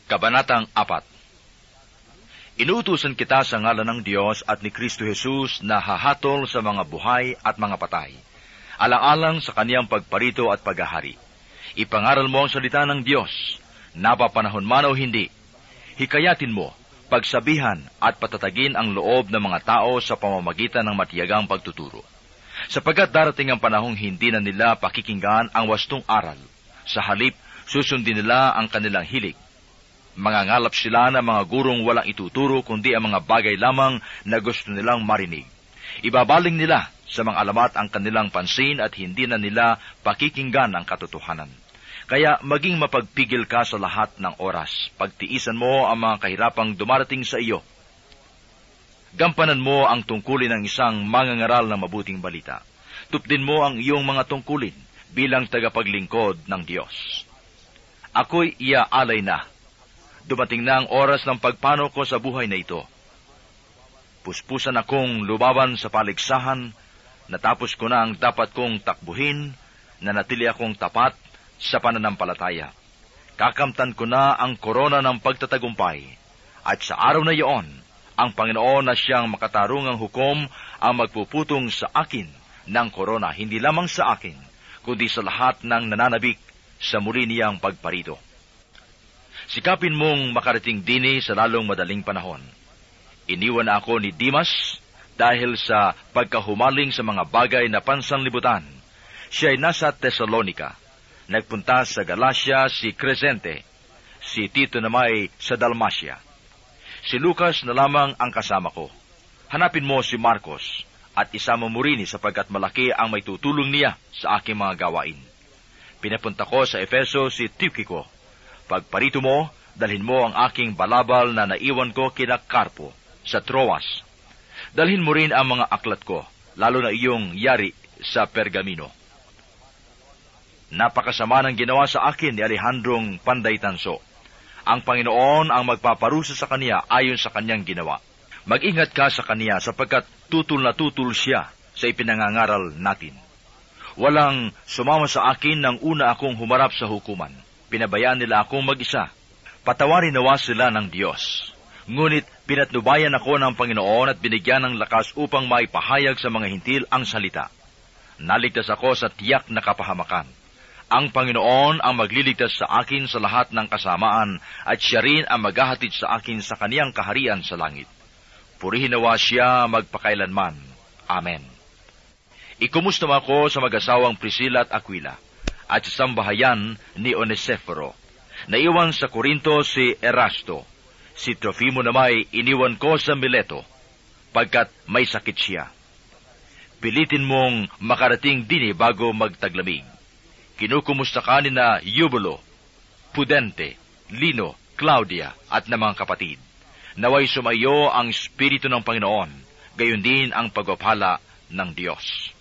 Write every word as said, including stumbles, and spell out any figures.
Kabanatang apat. Inuutusan kita sa ngalan ng Diyos at ni Kristo Jesus na hahatol sa mga buhay at mga patay, alang-alang sa kaniyang pagparito at paghahari. Ipangaral mo ang salita ng Diyos, napapanahon man o hindi. Hikayatin mo, pagsabihan at patatagin ang loob ng mga tao sa pamamagitan ng matiyagang pagtuturo. Sapagkat darating ang panahong hindi na nila pakikinggan ang wastong aral. Sa halip, susundin nila ang kanilang hilig. Mangangalap sila ng mga gurong walang ituturo kundi ang mga bagay lamang na gusto nilang marinig. Ibabaling nila sa mga alamat ang kanilang pansin at hindi na nila pakikinggan ang katotohanan. Kaya maging mapagpigil ka sa lahat ng oras. Pagtiisan mo ang mga kahirapang dumarating sa iyo. Gampanan mo ang tungkulin ng isang mangangaral ng mabuting balita. Tupdin mo ang iyong mga tungkulin bilang tagapaglingkod ng Diyos. Ako'y iaalay na. Dumating na ang oras ng pagpano ko sa buhay na ito. Puspusan akong lumaban sa paligsahan, natapos ko na ang dapat kong takbuhin, nanatili akong tapat sa pananampalataya. Kakamtan ko na ang korona ng pagtatagumpay, at sa araw na iyon, ang Panginoon na siyang makatarungang hukom ang magpuputong sa akin ng korona, hindi lamang sa akin, kundi sa lahat ng nananabik sa muli niyang pagparito. Sikapin mong makarating dini sa lalong madaling panahon. Iniwan ako ni Dimas dahil sa pagkahumaling sa mga bagay na pansanlibutan. Siya ay nasa Tesalonica. Nagpunta sa Galacia si Crescente, si Tito naman sa Dalmacia. Si Lucas na lamang ang kasama ko. Hanapin mo si Marcos at isama mo rin sapagkat malaki ang may tutulong niya sa aking mga gawain. Pinapunta ko sa Efeso si Tychicus. Pagparito mo, dalhin mo ang aking balabal na naiwan ko kina Carpo sa Troas. Dalhin mo rin ang mga aklat ko, lalo na iyong yari sa Pergamino. Napakasama ng ginawa sa akin ni Alejandrong Panday Tanso. Ang Panginoon ang magpaparusa sa kaniya ayon sa kanyang ginawa. Mag-ingat ka sa kaniya sapagkat tutol na tutol siya sa ipinangangaral natin. Walang sumama sa akin nang una akong humarap sa hukuman. Pinabayaan nila akong mag-isa. Patawarin nawa sila ng Diyos. Ngunit pinatnubayan ako ng Panginoon at binigyan ng lakas upang maipahayag sa mga hintil ang salita. Naligtas ako sa tiyak na kapahamakan. Ang Panginoon ang magliligtas sa akin sa lahat ng kasamaan at siya rin ang maghahatid sa akin sa kaniyang kaharian sa langit. Purihin nawa siya magpakailanman. Amen. Ikumusta mo ako sa mag-asawang Priscilla at Aquila at sa sambahayan ni Oneseforo. Naiwan sa Corinto si Erasto. Si Trofimo naman iniwan ko sa Mileto, pagkat may sakit siya. Pilitin mong makarating dini bago magtaglamig. Kinukumusta ka ni na Eubulo, Pudente, Lino, Claudia at na mga kapatid. Naway sumayo ang Espiritu ng Panginoon, gayon din ang pagpapala ng Diyos.